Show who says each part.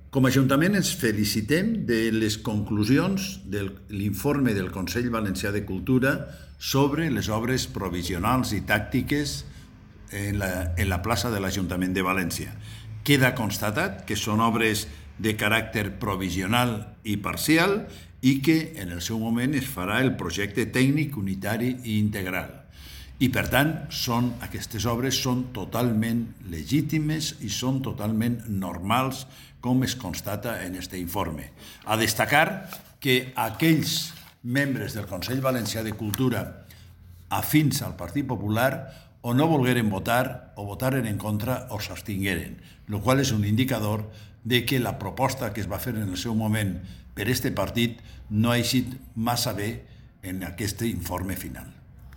Speaker 1: Com a Ajuntament ens felicitem de les conclusions de l'informe del Consell Valencià de Cultura sobre les obres provisionals i tàctiques en la plaça de l'Ajuntament de València. Queda constatat que són obres de caràcter provisional i parcial i que en el seu moment es farà el projecte tècnic unitari i integral. I per tant, aquestes obres són totalment legítimes i són totalment normals, com es constata en aquest informe. A destacar que aquells membres del Consell Valencià de Cultura afins al Partit Popular o no volgueren votar o votaren en contra o s'abstingueren, el qual és un indicador de que la proposta que es va fer en el seu moment per aquest partit no ha eixit massa bé en aquest informe final.